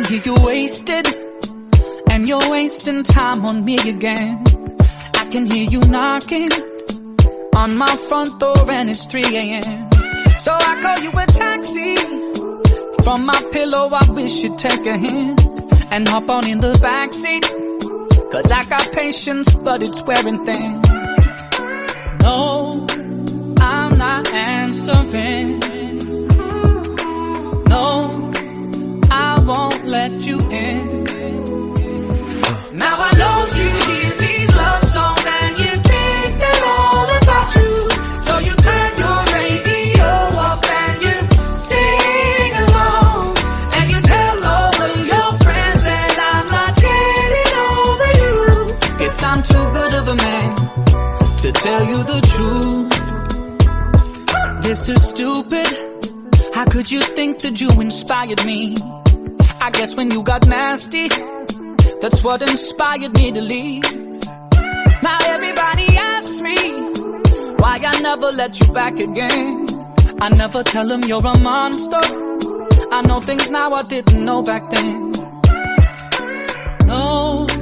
hear you wasted, and you're wasting time on me again. I can hear you knocking on my front door and it's 3 a.m. So I call you a taxi. From my pillow I wish you'd take a hand and hop on in the backseat, 'cause I got patience but it's wearing thin. No, I'm not answering. No, I won't let you in. Now I know you hear these love songs and you think they're all about you, so you turn your radio up and you sing along, and you tell all of your friends that I'm not getting over you. Guess I'm too good of a man to tell you the truth. This is stupid. How could you think that you inspired me? I guess when you got nasty, that's what inspired me to leave. Now everybody asks me why I never let you back again. I never tell them you're a monster. I know things now I didn't know back then. No,